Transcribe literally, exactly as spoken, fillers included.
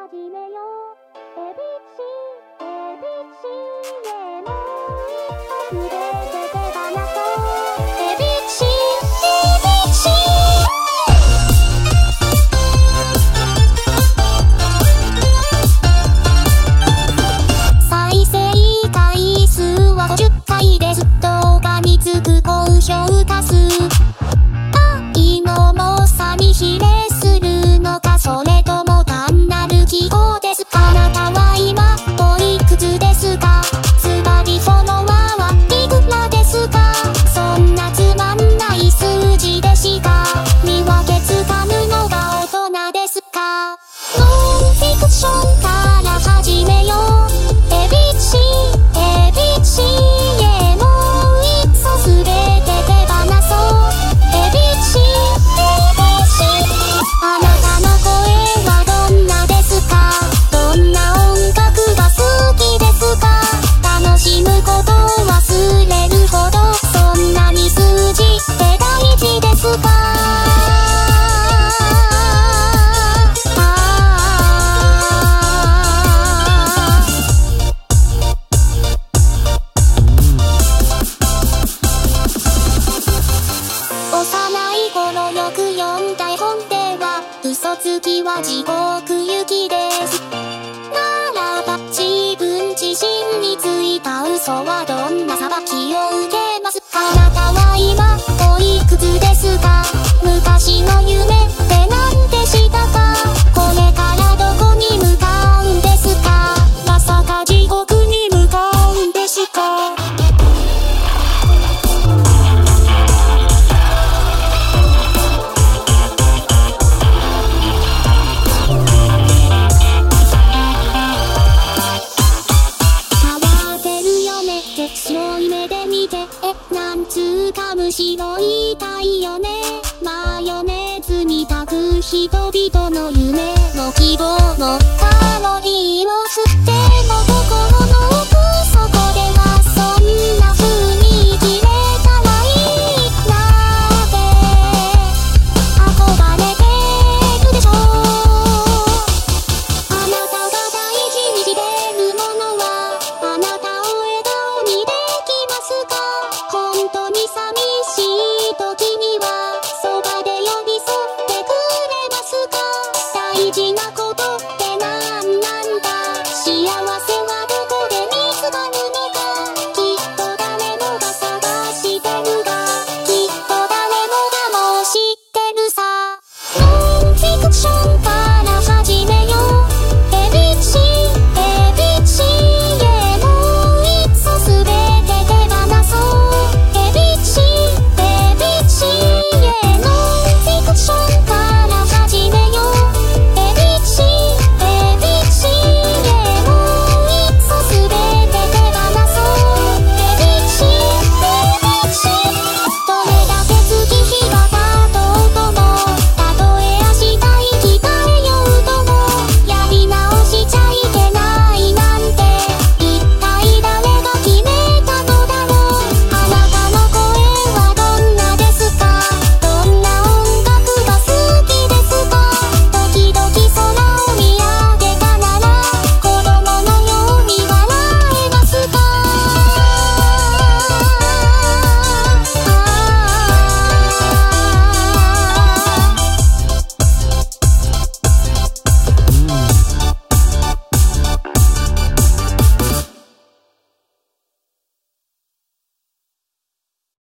始めよう エービーシー エービーシー へもう一歩全て手放そう エービーシー エービーシー 再生回数はごじゅっかいです。動画につく高評価数愛の重さに比例するのか、それとも単なる記号ですか。あなたは今おいくつですか。ズバリフォロワーはいくらですか。そんなつまんない数字でしか見分けつかぬのが大人ですか。ノンフィクションから始めよう エービーシー エービーシー へもう一層すべて手放そう エービーシー エービーシー あなたの声はどんなですか。どんな音楽が好きですか。楽しむことを忘れるほどそんなに数字って大事ですか。幼い頃よく読んだ本では嘘つきは地獄行きですならば、自分自身についた嘘はどんな裁きを受けますか。あなたは今おいくつですか。昔の夢って何でしたか。これからどこに向かうんですか。まさか地獄に向かうんですか。白い目で見てえなんつうかむしろ言いたいよね。マヨネーズにたく人々の夢の希望